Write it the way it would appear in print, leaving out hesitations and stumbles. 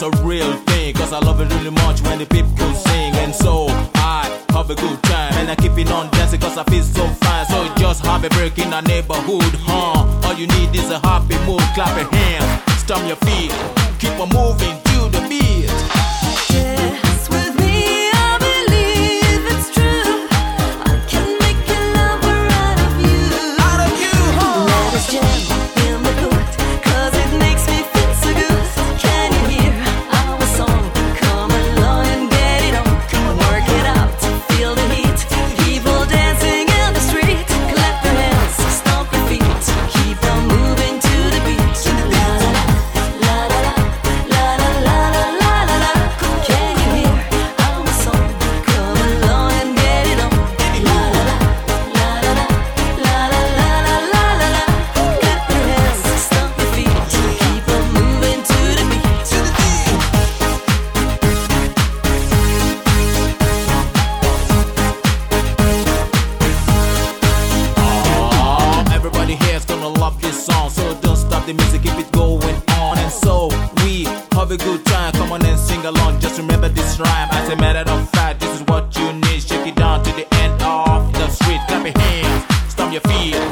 a real thing, cause I love it really much when the people sing. And so I have a good time, and I keep it on dancing cause I feel so fine. So just have a break in our neighborhood, all you need is a happy mood. Clap your hands, stomp your feet, keep on moving to the beat. Dance with me, I believe it's true. I can make a lover out of you. Out of you, Let us jam in the hood, cause it makes me feel so good. Can you hear our song? Come along and get it on. Work it out, feel the heat. People dancing in the street. Clap your hands, stomp your feet. Keep on moving to the beat. La la la, la la la, la la la la la. Can you hear our song? Come along and get it on. La la la, la la la, la la la la la la. Clap your hands, stomp your feet. Keep on moving to the beat. everybody here's gonna love this song, so don't stop the music, keep it going on. And so we have a good time, come on and sing along. Just remember this rhyme, as a matter of fact, this is what you need. Shake it down to the end of the street. Clap your hands, stomp your feet,